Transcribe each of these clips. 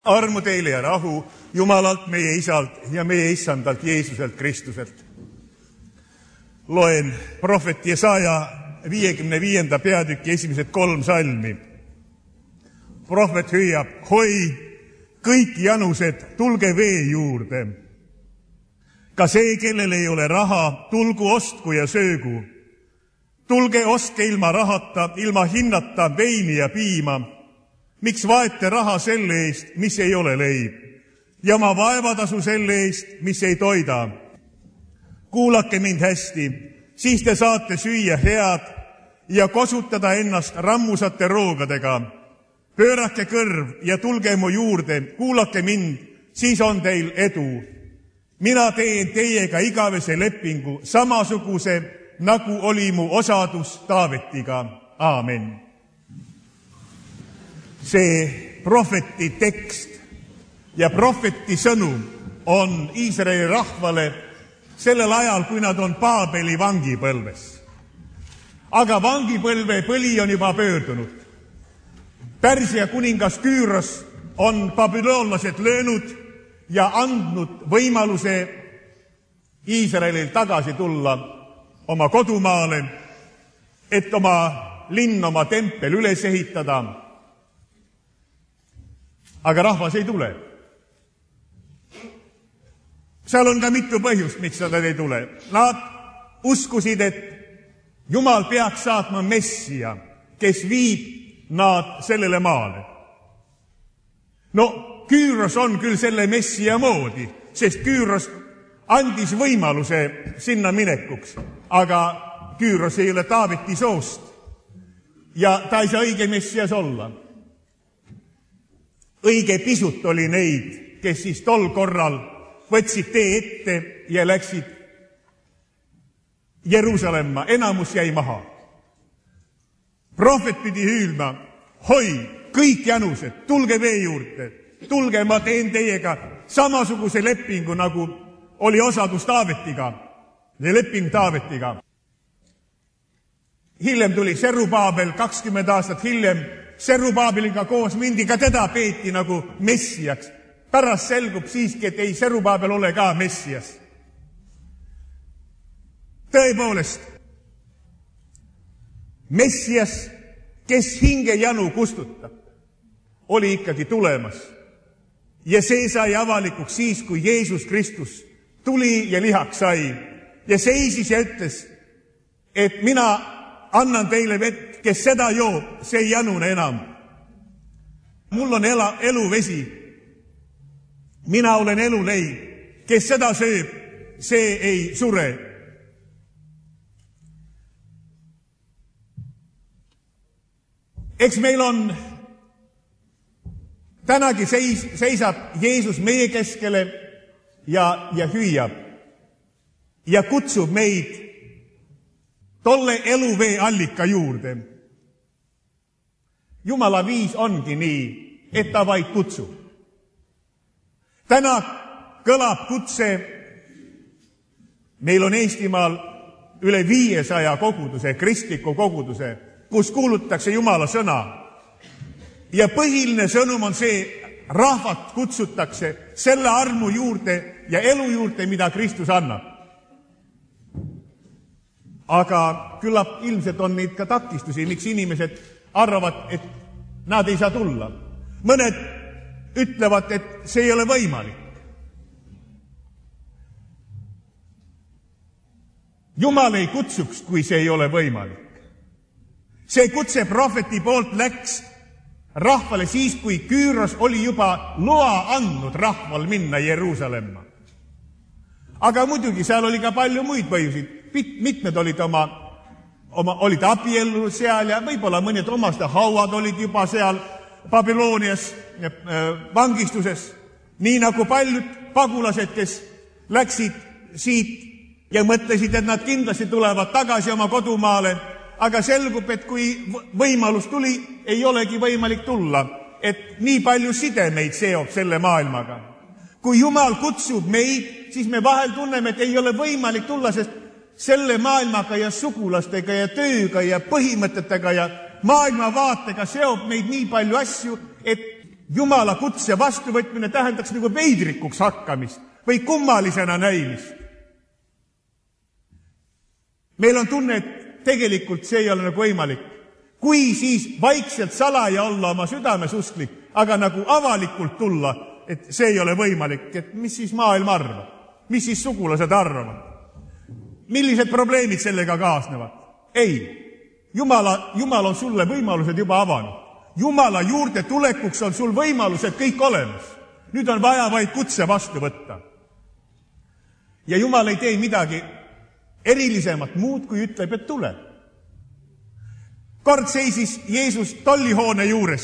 Armu teile ja rahu Jumalalt meie Isalt ja meie Issandalt Jeesuselt Kristuselt. Loen prohvet Jesaja 55. peatüki esimesed 3 salmi. Prohvet hüüab, hoi, kõik janused, tulge vee juurde. Ka see, kellel ei ole raha, tulgu ostku ja söögu. Tulge ostke ilma rahata, ilma hinnata veini ja piima. Miks vaete raha selle eest, mis ei ole leib, ja oma vaevatasu selle eest, mis ei toida? Kuulake mind hästi, siis te saate süüa head ja kosutada ennast rammusate roogadega. Pöörake kõrv ja tulge mu juurde, kuulake mind, siis on teil edu. Mina teen teiega igavese lepingu, samasuguse, nagu oli mu osadus Taavetiga. Aamen. See prohveti tekst ja prohveti sõnum on Iisraeli rahvale sellel ajal, kui nad on Paabeli vangipõlves. Aga vangipõlve põli on juba pöördunud. Pärsia kuningas Küüros on babüloonlased löönud ja andnud võimaluse Iisraelil tagasi tulla oma kodumaale, et oma linn, oma tempel üles ehitada. Aga rahvas ei tule. Seal on ka mitu põhjust, miks nad ei tule. Nad uskusid, et Jumal peaks saatma messia, kes viib nad sellele maale. No, Küüros on küll selle messia moodi, sest Küüros andis võimaluse sinna minekuks, aga Küüros ei ole Taaveti soost ja ta ei saa õige messias olla. Õige pisut oli neid, kes siis tol korral võtsid tee ette ja läksid Jeruusalemma. Enamus jäi maha. Prohvet pidi hüüdma, hoi, kõik janused, tulge vee juurde, tulge, ma teen teiega samasuguse lepingu, nagu oli osadus Taavetiga, leping Taavetiga. Hiljem tuli Serubaabel, 20 aastat hiljem, Serubaabeliga koos mindi, ka teda peeti nagu messiaks. Pärast selgub siiski, et ei, Serubaabel ole ka messias. Tõepoolest, messias, kes hinge janu kustutab, oli ikkagi tulemas. Ja see sai avalikuks siis, kui Jeesus Kristus tuli ja lihaks sai ja seisis ja ütles, et mina annan teile vett, kes seda joob, see ei janune enam. Mul on eluvesi. Mina olen eluleib. Kes seda sööb, see ei sure. Eks meil on tänagi seisab Jeesus meie keskele ja hüüab ja kutsub meid tolle eluvee allika juurde. Jumala viis ongi nii, et ta vaid kutsub. Täna kõlab kutse, meil on Eestimaal üle 500 koguduse, kristliku koguduse, kus kuulutakse Jumala sõna. Ja põhiline sõnum on see, rahvat kutsutakse selle armu juurde ja elu juurde, mida Kristus annab. Aga küllap ilmselt on neid ka takistusi, miks inimesed arvavad, et nad ei saa tulla. Mõned ütlevad, et see ei ole võimalik. Jumal ei kutsuks, kui see ei ole võimalik. See kutse prohveti poolt läks rahvale siis, kui Küüros oli juba loa andnud rahval minna Jeruusalemma. Aga muidugi seal oli ka palju muid põhjusid. Mitmed olid olid abiellunud seal ja võib-olla mõned omaste hauad olid juba seal Babylonias vangistuses. Nii nagu paljud pagulased, kes läksid siit ja mõtlesid, et nad kindlasti tulevad tagasi oma kodumaale, aga selgub, et kui võimalus tuli, ei olegi võimalik tulla, et nii palju sidemeid seob selle maailmaga. Kui Jumal kutsub meid, siis me vahel tunneme, et ei ole võimalik tulla, sest selle maailmaga ja sugulastega ja tööga ja põhimõtetega ja maailmavaatega seob meid nii palju asju, et Jumala kutse vastuvõtmine tähendaks nagu veidrikuks hakkamist või kummalisena näimist. Meil on tunne, et tegelikult see ei ole nagu võimalik. Kui siis vaikselt salaja olla oma südames usklik, aga nagu avalikult tulla, et see ei ole võimalik, et mis siis maailm arvab, mis siis sugulased arvavad, millised probleemid sellega kaasnevad. Ei, Jumal on sulle võimalused juba avanud. Jumala juurde tulekuks on sul võimalused kõik olemas. Nüüd on vaja vaid kutse vastu võtta. Ja Jumal ei tee midagi erilisemat muud, kui ütleb, et tule. Kord seisis Jeesus tollihoone juures.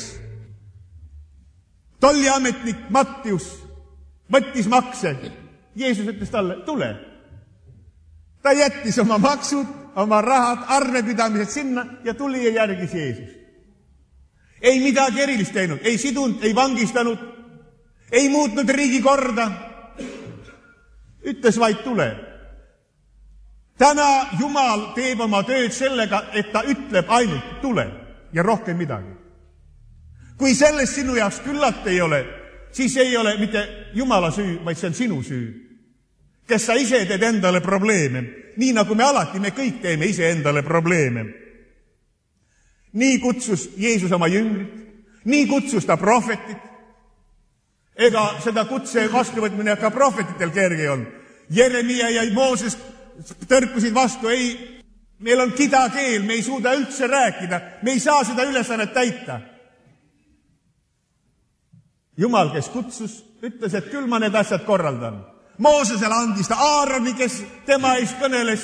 Tolliametnik Mattius võttis makse. Jeesus ütles talle, tule. Ta jättis oma maksud, oma rahad, arvepidamised sinna ja tuli ja järgis Jeesus. Ei midagi erilist teinud, ei sidunud, ei vangistanud, ei muutnud riigi korda. Ütles vaid tule. Täna Jumal teeb oma tööd sellega, et ta ütleb ainult tule ja rohkem midagi. Kui sellest sinu jaoks küllalt ei ole, siis ei ole mitte Jumala süü, vaid see on sinu süü. Kes sa ise teed endale probleeme, nii nagu me kõik teeme ise endale probleeme. Nii kutsus Jeesus oma jüngrid, nii kutsus ta prohvetit. Ega seda kutse vastuvõtmine ka prohvetitel kerge on. Jeremia ja Mooses tõrkusid vastu, ei, meil on kidakeel, me ei suuda üldse rääkida, me ei saa seda ülesannet täita. Jumal, kes kutsus, ütles, et küll ma need asjad korraldan. Moosesele andis ta Aaroni, kes tema eest kõneles.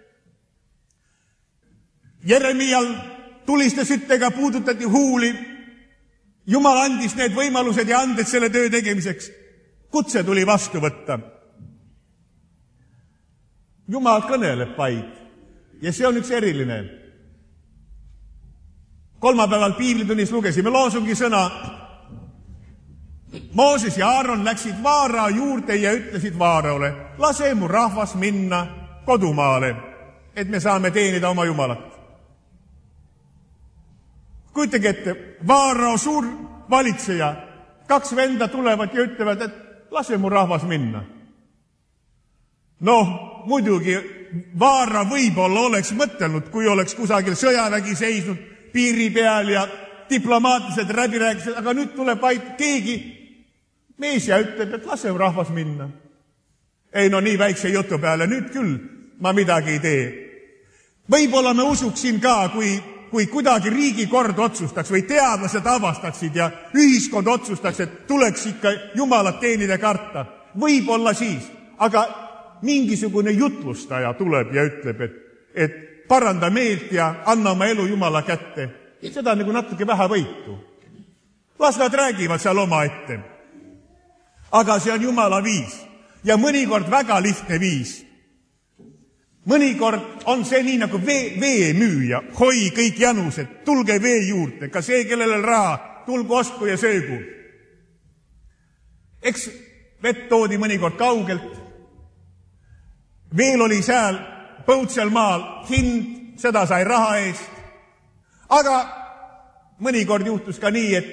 Jeremial tuliste süttega puudutati huuli. Jumal andis need võimalused ja anded selle töö tegemiseks. Kutse tuli vastu võtta. Jumal kõneleb vaid ja see on üks eriline. Kolmapäeval piiblitunnis lugesime loosungi sõna. Mooses ja Aaron läksid Vaara juurde ja ütlesid Vaaraole, lase mu rahvas minna kodumaale, et me saame teenida oma Jumalat. Kujutage ette, Vaara suur valitseja, 2 venda tulevad ja ütlevad, et lase mu rahvas minna. Noh, muidugi Vaara võib-olla oleks mõtelnud, kui oleks kusagil sõjavägi seisnud piiri peal ja diplomaatilised läbirääkimised, aga nüüd tuleb vaid keegi mees ja ütleb, et lase rahvas minna. Ei, no nii väikse jutu peale, nüüd küll ma midagi ei tee. Võib-olla me usuksin ka, kui kuidagi riigikord otsustaks või teadlased avastaksid ja ühiskond otsustaks, et tuleks ikka Jumalat teenida karta. Võib-olla siis, aga mingisugune jutlustaja tuleb ja ütleb, et paranda meelt ja anna oma elu Jumala kätte. Seda nagu natuke vähe võitu. Las nad räägivad seal oma ette. Aga see on Jumala viis ja mõnikord väga lihtne viis. Mõnikord on see nii nagu veemüüja, hoi kõik janused, tulge vee juurde, ka see, kellel on raha, tulgu ostku ja söögu. Eks vett toodi mõnikord kaugelt. Veel oli seal põutsel maal hind, seda sai raha eest. Aga mõnikord juhtus ka nii, et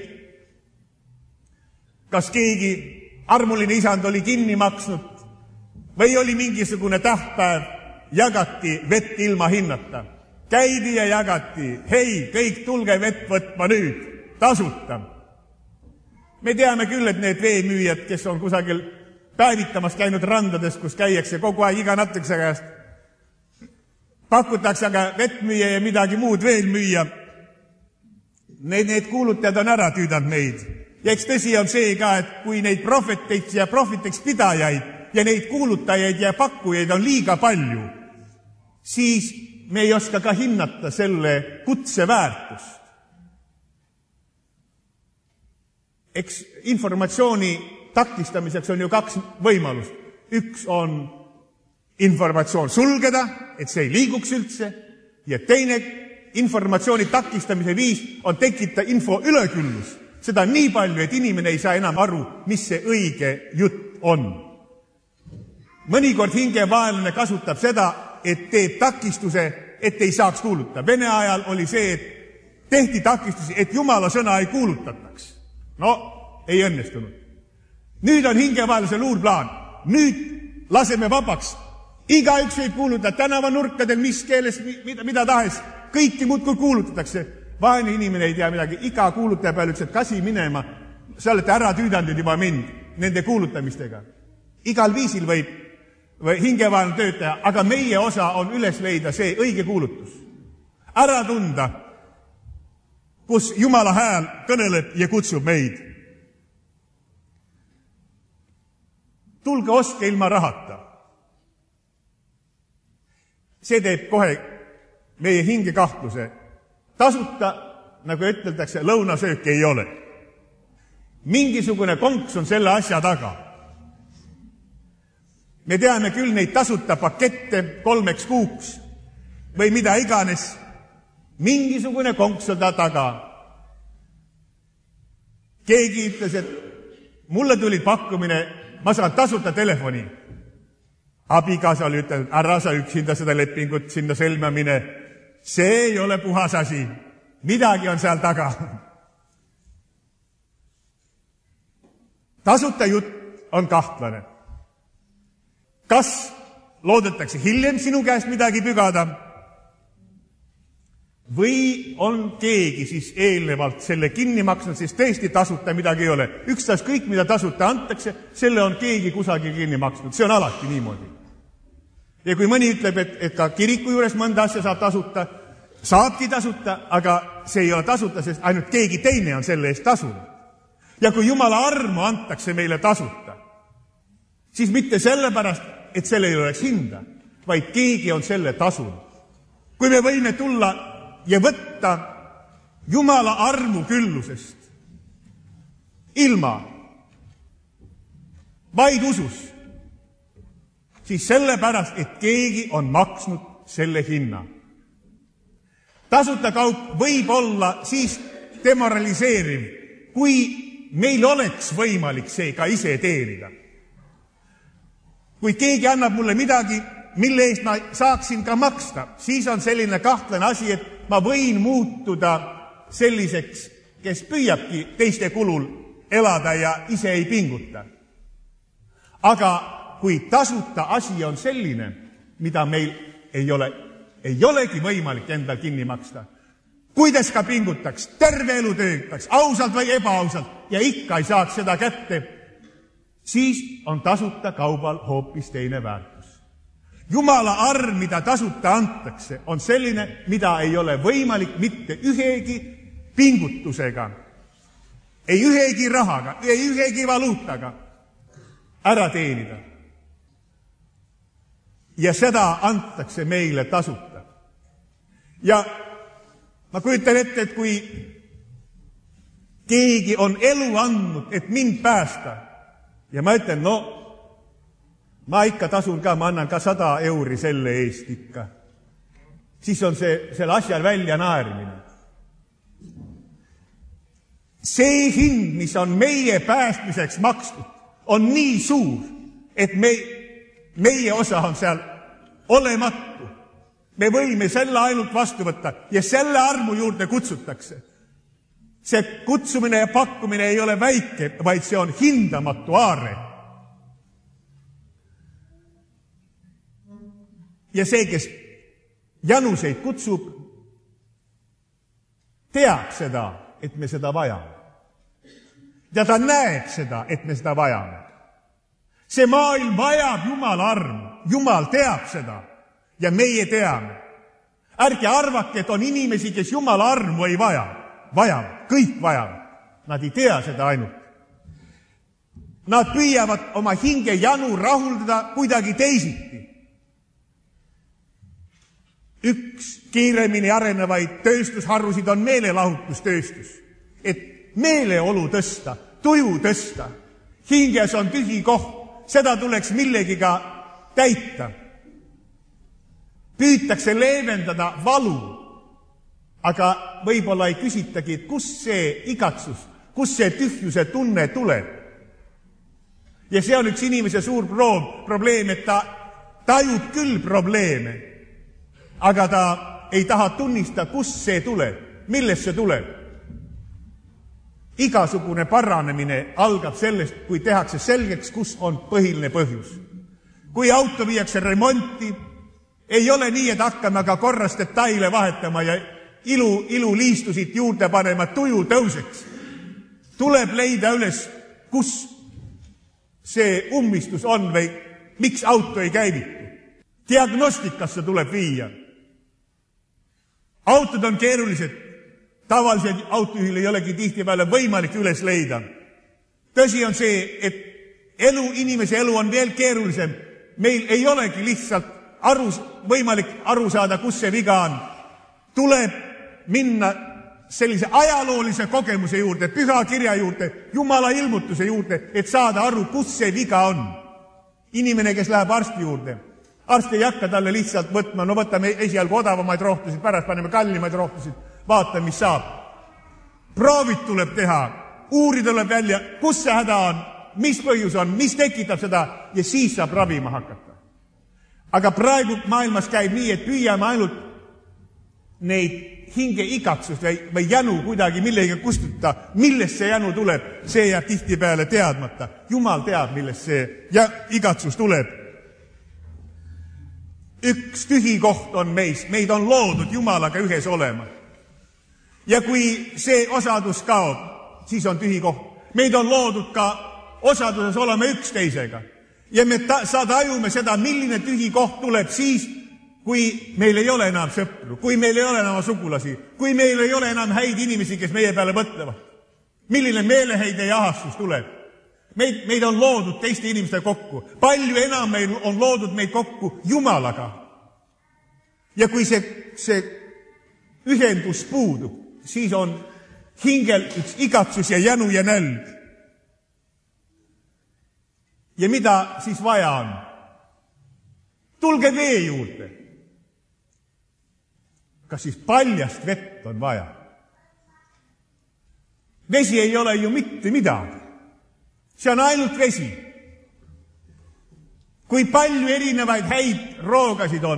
kas keegi armuline isand oli kinni maksnud või oli mingisugune tähtpäev, jagati vett ilma hinnata. Käidi ja jagati, hei, kõik tulge vett võtma nüüd, tasuta. Me teame küll, et need veemüüjad, kes on kusagil päevitamas käinud randades, kus käiakse kogu aeg iga natukese käest, pakutakse aga vett müüa ja midagi muud veel müüa. Need kuulutajad on ära tüüdanud meid. Ja eks tõsi on see ka, et kui neid prohveteid ja prohveteks pidajaid ja neid kuulutajaid ja pakkujaid on liiga palju, siis me ei oska ka hinnata selle kutse väärtust. Eks informatsiooni takistamiseks on ju 2 võimalust. Üks on informatsioon sulgeda, et see ei liiguks üldse, ja teine informatsiooni takistamise viis on tekitada info üleküllus. Seda on nii palju, et inimene ei saa enam aru, mis see õige jutt on. Mõnikord hingevaenlane kasutab seda, et teeb takistuse, et ei saaks kuulutada. Vene ajal oli see, et tehti takistusi, et Jumala sõna ei kuulutataks. No, ei õnnestunud. Nüüd on hingevaeluse luurplaan. Nüüd laseme vabaks. Igaüks võib kuulutada tänavanurkadel, mis keeles, mida tahes. Kõiki muudkui kuulutatakse. Vaene inimene ei tea midagi. Iga kuulutaja peal ütles, et kasi minema. Sa olete ära tüüdanud juba mind nende kuulutamistega. Igal viisil võib hingevaelne töötaja, aga meie osa on üles leida see õige kuulutus. Ära tunda, kus Jumala hääl kõneleb ja kutsub meid. Tulge ostke ilma rahata. See teeb kohe meie hinge kahtluse. Tasuta, nagu ütletakse, lõunasööki ei ole. Mingisugune konks on selle asja taga. Me teame küll neid tasuta pakette 3 kuuks või mida iganes. Mingisugune konks on ta taga. Keegi ütles, et mulle tuli pakkumine, ma saan tasuta telefoni. Abikaasa oli ütelnud, ära sa üksinda seda lepingut sinna sõlma mine. See ei ole puhas asi. Midagi on seal taga. Tasuta jutt on kahtlane. Kas loodetakse hiljem sinu käest midagi pügada või on keegi siis eelnevalt selle kinni maksnud, siis tõesti tasuta midagi ei ole. Ükstas kõik, mida tasuta antakse, selle on keegi kusagil kinni maksnud. See on alati niimoodi. Ja kui mõni ütleb, et ka kiriku juures mõnda asja saab tasuta, saabki tasuta, aga see ei ole tasuta, sest ainult keegi teine on selle eest tasunud. Ja kui Jumala armu antakse meile tasuta, siis mitte sellepärast, et selle ei oleks hinda, vaid keegi on selle tasunud. Kui me võime tulla ja võtta Jumala armu küllusest ilma, vaid usus, siis sellepärast, et keegi on maksnud selle hinna. Tasuta kaup võib olla siis demoraliseeriv, kui meil oleks võimalik see ka ise teenida. Kui keegi annab mulle midagi, mille eest ma saaksin ka maksta, siis on selline kahtlane asi, et ma võin muutuda selliseks, kes püüabki teiste kulul elada ja ise ei pinguta. Aga kui tasuta asi on selline, mida meil ei olegi võimalik endal kinni maksta, kuidas ka pingutaks, terve elu töötaks, ausalt või ebaausalt ja ikka ei saaks seda kätte, siis on tasuta kaubal hoopis teine väärtus. Jumala arm, mida tasuta antakse, on selline, mida ei ole võimalik mitte ühegi pingutusega, ei ühegi rahaga, ei ühegi valuutaga ära teenida. Ja seda antakse meile tasuta. Ja ma kujutan ette, et kui keegi on elu andnud, et mind päästa, ja ma ütlen, no, ma ikka tasun ka, ma annan ka 100 euri selle eest ikka. Siis on selle asjal välja naerimine. See hind, mis on meie päästmiseks makstud, on nii suur, et meie osa on seal olematu. Me võime selle ainult vastu võtta ja selle armu juurde kutsutakse. See kutsumine ja pakkumine ei ole väike, vaid see on hindamatu aare. Ja see, kes januseid kutsub, teab seda, et me seda vajame. Ja ta näeb seda, et me seda vajame. See maailm vajab Jumala armu. Jumal teab seda ja meie teame. Ärge arvake, et on inimesi, kes Jumala armu ei vaja. Vajavad, kõik vajavad. Nad ei tea seda ainult. Nad püüavad oma hinge janu rahuldada kuidagi teisiti. Üks kiiremini arenevaid tööstusharusid on meelelahutustööstus. Et meeleolu tõsta, tuju tõsta. Hinges on tühi koht, seda tuleks millegiga täita. Püütakse leevendada valu, aga võib-olla ei küsitagi, et kus see igatsus, kus see tühjuse tunne tuleb. Ja see on üks inimese suur probleem, et ta tajub küll probleeme, aga ta ei taha tunnistada, kus see tuleb, millest see tuleb. Igasugune paranemine algab sellest, kui tehakse selgeks, kus on põhiline põhjus. Kui auto viiakse remonti, ei ole nii, et hakkame aga korras detaile vahetama ja iluliistusid juurde panema, tuju tõuseks. Tuleb leida üles, kus see ummistus on või miks auto ei käivitu. Diagnostikasse tuleb viia. Autod on keerulised. Tavalised autojuhil ei olegi tihtipeale võimalik üles leida. Tõsi on see, et inimese elu on veel keerulisem. Meil ei olegi lihtsalt võimalik aru saada, kus see viga on. Tuleb minna sellise ajaloolise kogemuse juurde, püha kirja juurde, Jumala ilmutuse juurde, et saada aru, kus see viga on. Inimene, kes läheb arsti juurde. Arst ei hakka talle lihtsalt võtma, no võtame esialgu odavamaid rohtusid, pärast paneme kallimaid rohtusid, vaata, mis saab. Proovid tuleb teha, uurida tuleb välja, kus see häda on, mis põhjus on, mis tekitab seda ja siis saab ravima hakata. Aga praegu maailmas käib nii, et püüame ainult neid hinge igatsust või jänu kuidagi millega kustutada, millest see jänu tuleb, see jääb tihtipeale teadmata. Jumal teab, millest see igatsus tuleb. Üks tühi koht on meid on loodud Jumalaga ühes olema. Ja kui see osadus kaob, siis on tühi koht. Meid on loodud ka osaduses olema üksteisega. Ja me tajume seda, milline tühi koht tuleb siis, kui meil ei ole enam sõpru, kui meil ei ole enam sugulasi, kui meil ei ole enam häid inimesi, kes meie peale mõtlevad. Milline meeleheide ja ahastus tuleb. Meid on loodud teiste inimeste kokku. Palju enam meil on loodud meid kokku Jumalaga. Ja kui see ühendus puudub, siis on hingel üks igatsus ja jänu ja nälg. Ja mida siis vaja on? Tulge vee juurde. Kas siis paljast vett on vaja? Vesi ei ole ju mitte midagi. See on ainult vesi. Kui palju erinevaid häid roogasid on,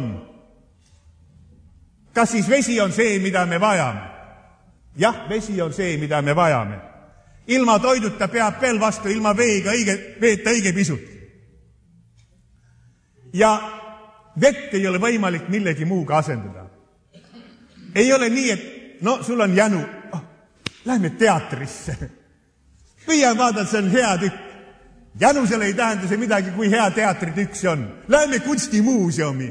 kas siis vesi on see, mida me vajame? Jah, vesi on see, mida me vajame. Ilma toiduta peab veel vastu, ilma veeta õige pisut. Ja vett ei ole võimalik millegi muuga asendada. Ei ole nii, et sul on jänu, lähme teatrisse. Püüan vaadata, see on hea tükk. Jänusele ei tähenda see midagi, kui hea teatritükk see on. Lähme kunstimuuseumi.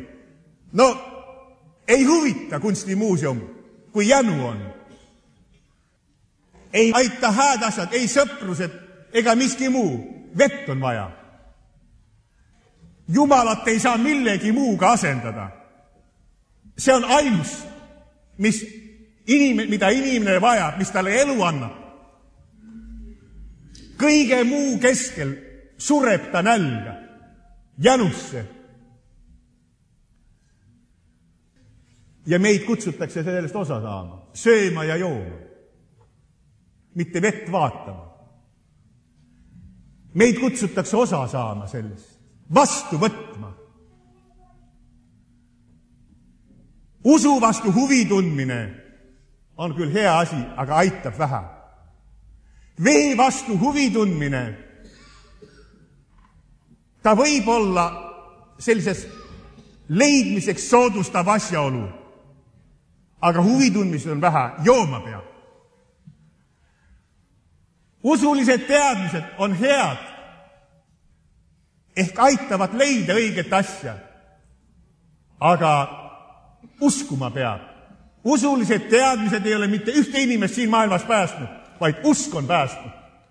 Ei huvita kunstimuuseum, kui jänu on. Ei aita hääd asjad, ei sõprused ega miski muu. Vett on vaja. Jumalat ei saa millegi muuga asendada. See on ainus, mida inimene vajab, mis talle elu annab. Kõige muu keskel sureb ta nälga, jänusse. Ja meid kutsutakse sellest osa saama, sööma ja jooma. Mitte vett vaatama. Meid kutsutakse osa saama sellest, vastu võtma. Usu vastu huvi tundmine on küll hea asi, aga aitab vähe. Vee vastu huvi tundmine, ta võib olla sellises leidmiseks soodustav asjaolu, aga huvi tundmised on vähe, jooma peab. Usulised teadmised on head, ehk aitavad leida õiget asja, aga uskuma peab. Usulised teadmised ei ole mitte ühte inimest siin maailmas päästnud, vaid usk on päästnud.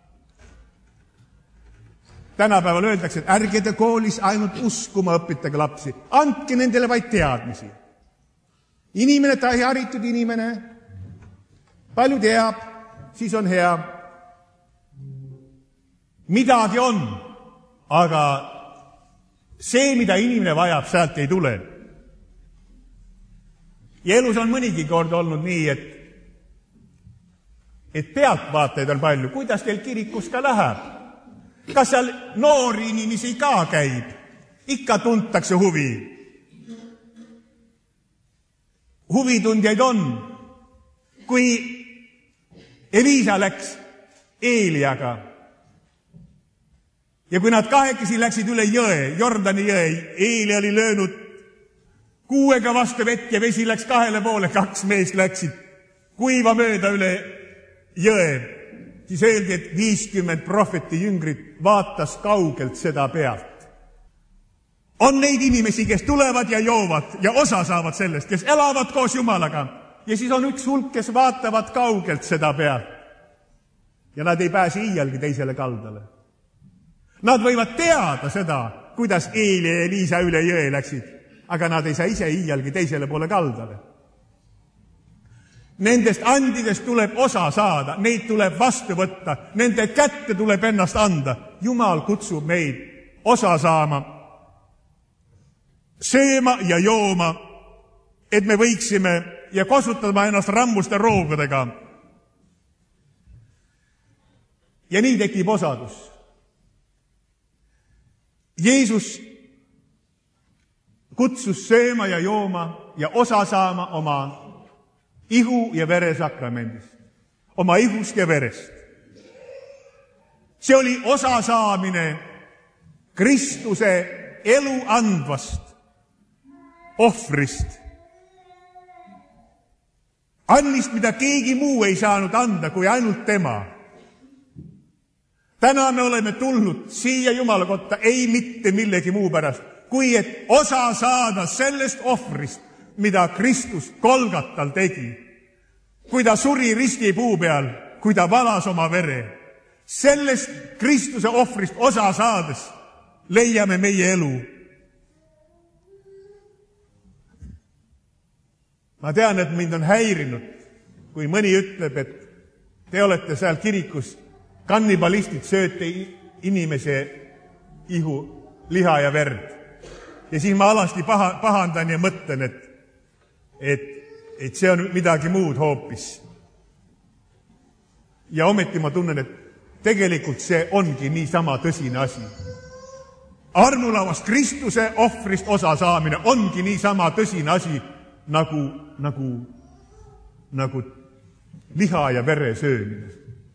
Tänapäeval öeldakse, et ärge te koolis ainult uskuma õpitage lapsi, andke nendele vaid teadmisi. Inimene, ta ei haritud inimene, palju teab, siis on hea. Midagi on, aga see, mida inimene vajab, sealt ei tule. Ja elus on mõnigi kord olnud nii, et pealtvaatajaid on palju. Kuidas teil kirikus ka läheb? Kas seal noori inimesi ka käib? Ikka tuntakse huvi. Huvitundjaid on. Kui Elisa läks Eeliaga. Ja kui nad kahekesi läksid üle jõe, Jordani jõe, Eeli oli löönud kuuega vastu vett ja vesi läks kahele poole, 2 meest läksid kuiva mööda üle jõe. Siis öeldi, et 50 prohveti jüngrit vaatas kaugelt seda pealt. On neid inimesi, kes tulevad ja joovad ja osa saavad sellest, kes elavad koos Jumalaga. Ja siis on üks hulk, kes vaatavad kaugelt seda pealt. Ja nad ei pääse iialgi teisele kaldale. Nad võivad teada seda, kuidas Eeli ja Eliisa üle jõe läksid, aga nad ei saa ise iialgi teisele poole kaldale. Nendest andidest tuleb osa saada, neid tuleb vastu võtta, nende kätte tuleb ennast anda. Jumal kutsub meid osa saama, sööma ja jooma, et me võiksime ja kasutama ennast rammuste roogudega. Ja nii tekib osadus. Jeesus kutsus sööma ja jooma ja osa saama oma ihu ja vere sakramendist. Oma ihust ja verest. See oli osa saamine Kristuse elu andvast ohvrist. Annist, mida keegi muu ei saanud anda, kui ainult tema. Täna me oleme tulnud siia Jumala kotta ei mitte millegi muu pärast, kui et osa saada sellest ohvrist, mida Kristus Golgatal tegi. Kui ta suri ristipuu peal, kui ta valas oma vere. Sellest Kristuse ohvrist osa saades leiame meie elu. Ma tean, et mind on häirinud, kui mõni ütleb, et te olete seal kirikus kannibalistid, sööte inimese ihu, liha ja verd. Ja siis ma alasti pahandan ja mõtlen, et see on midagi muud hoopis. Ja ometi ma tunnen, et tegelikult see ongi niisama tõsine asi. Armulavast Kristuse ohvrist osa saamine ongi niisama tõsine asi, nagu liha ja vere söömine.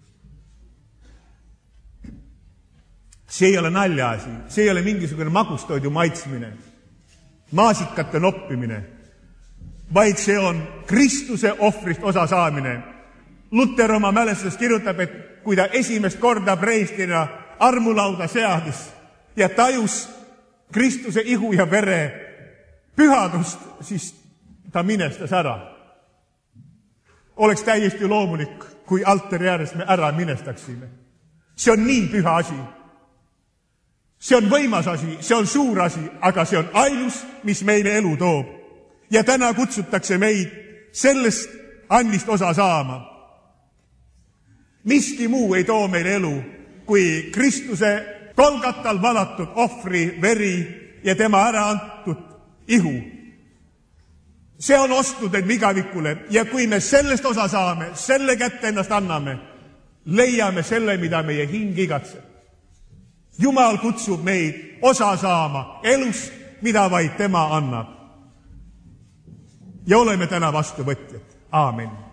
See ei ole naljaasi, see ei ole mingisugune magustoidu maitsmine, maasikate noppimine, vaid see on Kristuse ohvrist osa saamine. Luter oma mälestusest kirjutab, et kui ta esimest korda preestina armulauda seadis ja tajus Kristuse ihu ja vere pühadust, siis ta minestas ära. Oleks täiesti loomulik, kui altari ääres me ära minestaksime. See on nii püha asi. See on võimas asi, see on suur asi, aga see on ainus, mis meile elu toob. Ja täna kutsutakse meid sellest annist osa saama. Miski muu ei too meile elu, kui Kristuse Golgatal valatud ohvri veri ja tema ära antud ihu. See on ostnud end igavikule ja kui me sellest osa saame, selle kätte ennast anname, leiame selle, mida meie hing igatseb. Jumal kutsub meid osa saama elust, mida vaid tema annab. Ja oleme täna vastuvõtjad. Aamen.